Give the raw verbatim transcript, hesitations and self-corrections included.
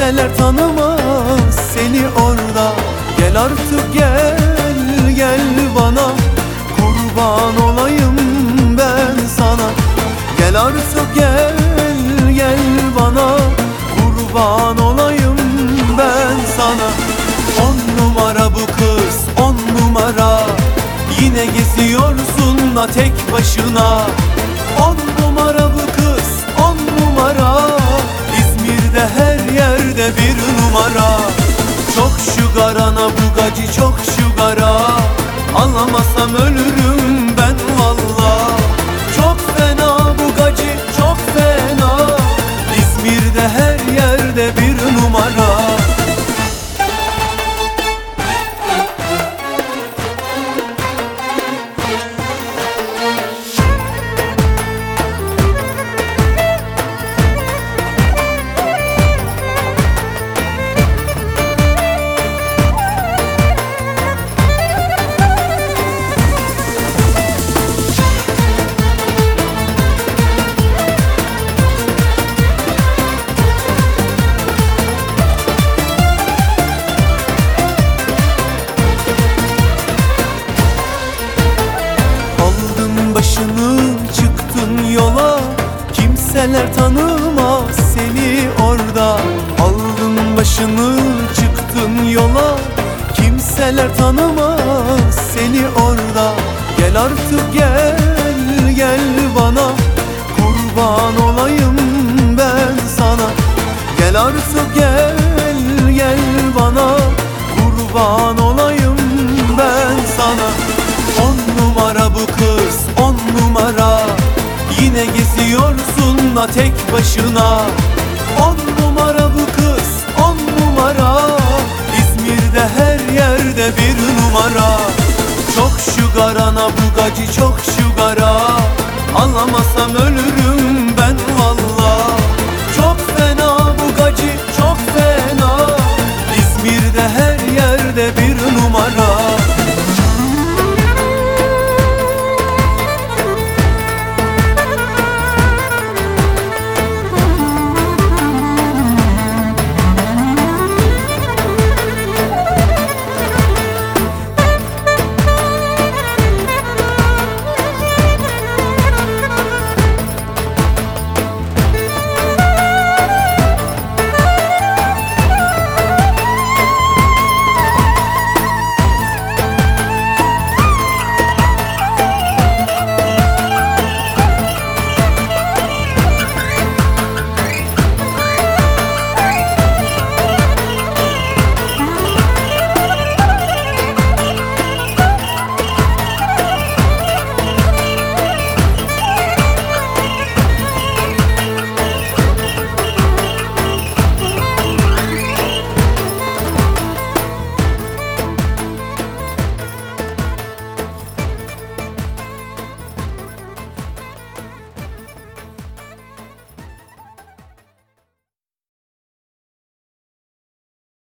Kimseler tanımaz seni orada. Gel artık gel, gel bana, kurban olayım ben sana. Gel artık gel, gel bana, kurban olayım ben sana. On numara bu kız, on numara, yine geziyorsun da tek başına. On numara bu kız, on numara, İzmir'de her yerde bir numara. Çok şugar ana bugacı, çok şugara, anlamasam ölürüm ben valla. Çok fena bugacı, çok fena, İzmir'de her yerde bir numara. Başını çıktın yola, kimseler tanımaz seni orada. Aldın başını çıktın yola, kimseler tanımaz seni orada. Gel artık gel, gel bana, kurban olayım ben sana. Gel artık gel, gel bana, kurban olayım ben sana. On numara bu kız, on numara, yine geziyorsun da tek başına. On numara bu kız, on numara, İzmir'de her yerde bir numara. Çok şugar ana bugacı, çok şugara, anlamasam ölürüm